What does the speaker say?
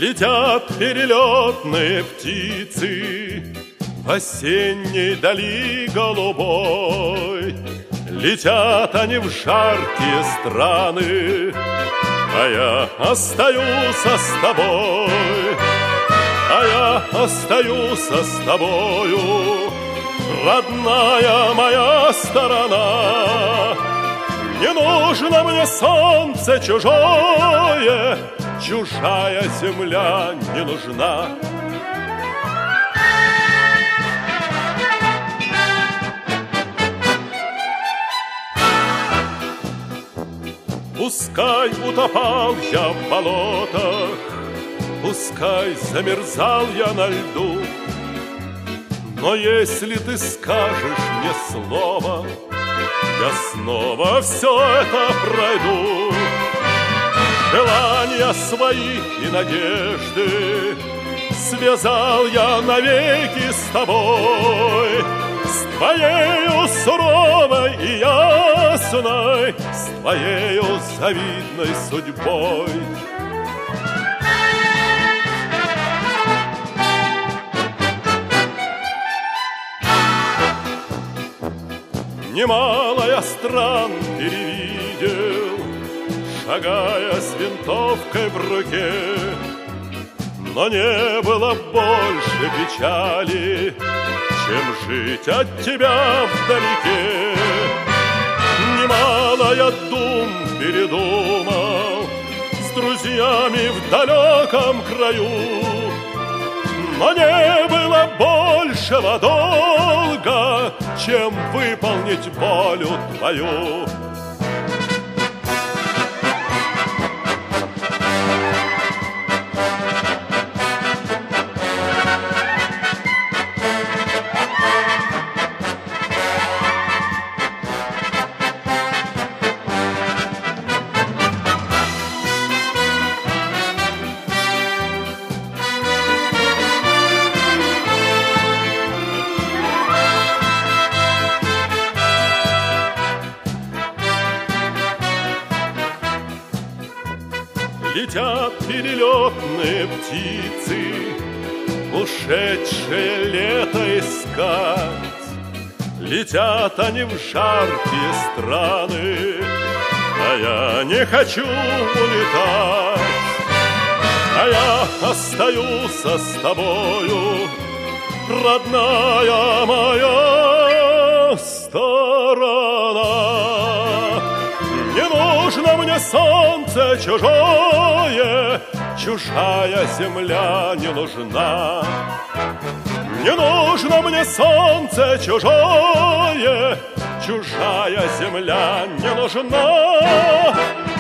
Летят перелетные птицы в осенней дали голубой. Летят они в жаркие страны, а я остаюсь с тобой. А я остаюсь с тобою, родная моя сторона. Не нужно мне солнце чужое, чужая земля не нужна. Пускай утопал я в болотах, пускай замерзал я на льду, но если ты скажешь мне слово, я снова все это пройду. Желания свои и надежды связал я навеки с тобой, с твоею суровой и ясной, с твоею завидной судьбой. Немало я стран перевидел, шагая с винтовкой в руке, но не было больше печали, чем жить от тебя вдалеке. Немало я дум передумал с друзьями в далеком краю, но не было большего долга, чем выполнить волю твою. Летят перелетные птицы, ушедшее лето искать. Летят они в жаркие страны, а я не хочу улетать. А я остаюсь с тобою, родная моя сторона. Не нужно мне солнце чужое, чужая земля не нужна. Не нужно мне солнце чужое, чужая земля не нужна.